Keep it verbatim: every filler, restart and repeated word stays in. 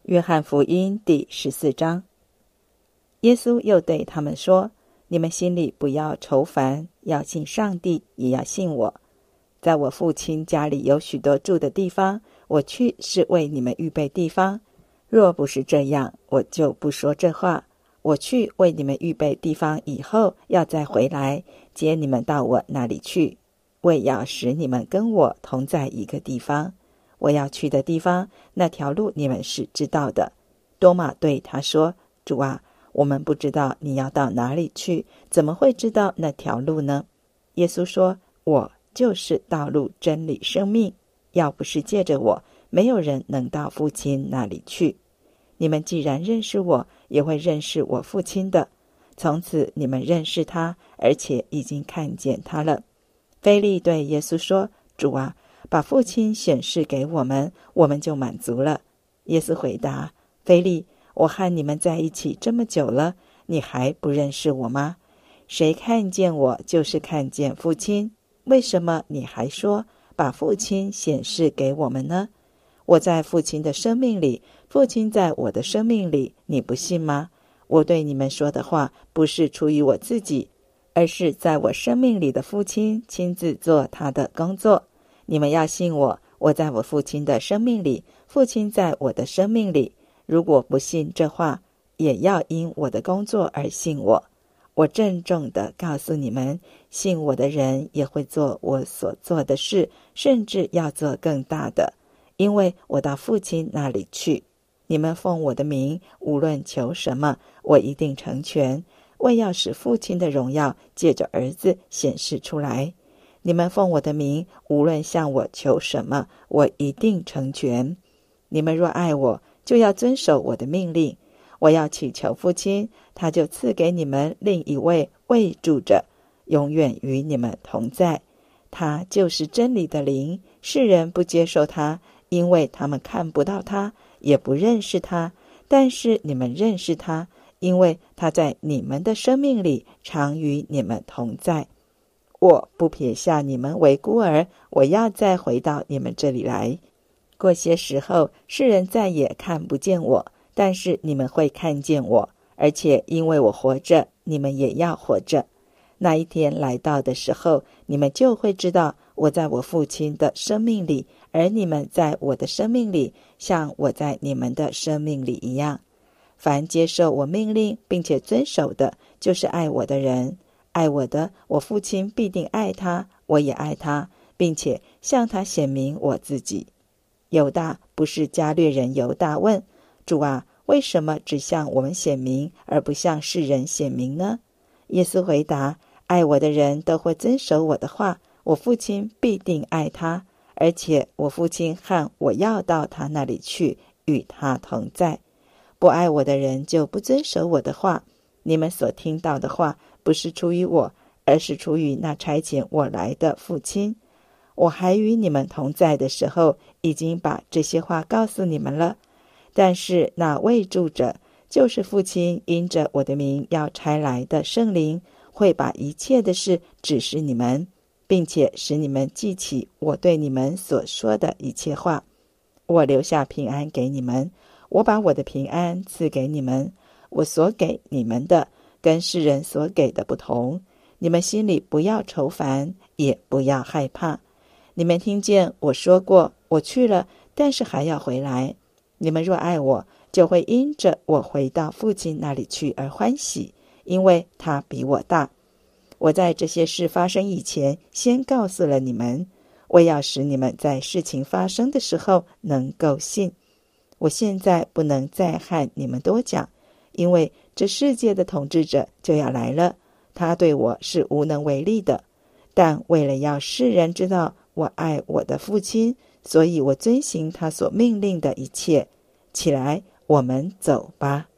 约翰福音第十四章。耶稣又对他们说，你们心里不要愁烦，要信上帝，也要信我。在我父亲家里有许多住的地方，我去是为你们预备地方。若不是这样，我就不说这话。我去为你们预备地方以后，要再回来接你们到我那里去，为要使你们跟我同在一个地方。我要去的地方，那条路你们是知道的。多马对他说，主啊，我们不知道你要到哪里去，怎么会知道那条路呢？耶稣说，我就是道路、真理、生命，要不是借着我，没有人能到父亲那里去。你们既然认识我，也会认识我父亲的。从此你们认识他，而且已经看见他了。腓利对耶稣说，主啊，把父亲显示给我们，我们就满足了。耶稣回答，腓利，我和你们在一起这么久了，你还不认识我吗？谁看见我，就是看见父亲。为什么你还说，把父亲显示给我们呢？我在父亲的生命里，父亲在我的生命里，你不信吗？我对你们说的话，不是出于我自己，而是在我生命里的父亲亲自做他的工作。你们要信我，我在我父亲的生命里，父亲在我的生命里。如果不信这话，也要因我的工作而信我。我郑重地告诉你们，信我的人也会做我所做的事，甚至要做更大的，因为我到父亲那里去。你们奉我的名，无论求什么，我一定成全，为要使父亲的荣耀借着儿子显示出来。你们奉我的名，无论向我求什么，我一定成全。你们若爱我，就要遵守我的命令。我要祈求父亲，他就赐给你们另一位慰助者，永远与你们同在。他就是真理的灵，世人不接受他，因为他们看不到他，也不认识他。但是你们认识他，因为他在你们的生命里常与你们同在。我不撇下你们为孤儿，我要再回到你们这里来。过些时候，世人再也看不见我，但是你们会看见我，而且因为我活着，你们也要活着。那一天来到的时候，你们就会知道我在我父亲的生命里，而你们在我的生命里，像我在你们的生命里一样。凡接受我命令并且遵守的，就是爱我的人。爱我的，我父亲必定爱他，我也爱他，并且向他显明我自己。犹大不是加略人犹大问，主啊，为什么只向我们显明，而不向世人显明呢？耶稣回答，爱我的人都会遵守我的话，我父亲必定爱他，而且我父亲和我要到他那里去，与他同在。不爱我的人就不遵守我的话。你们所听到的话，不是出于我，而是出于那差遣我来的父亲。我还与你们同在的时候，已经把这些话告诉你们了。但是那慰助者，就是父亲因着我的名要差来的圣灵，会把一切的事指示你们，并且使你们记起我对你们所说的一切话。我留下平安给你们，我把我的平安赐给你们。我所给你们的，跟世人所给的不同。你们心里不要愁烦，也不要害怕。你们听见我说过，我去了，但是还要回来。你们若爱我，就会因着我回到父亲那里去而欢喜，因为他比我大。我在这些事发生以前，先告诉了你们，为要使你们在事情发生的时候能够信。我现在不能再和你们多讲，因为这世界的统治者就要来了，他对我是无能为力的。但为了要世人知道我爱我的父亲，所以我遵行他所命令的一切。起来，我们走吧。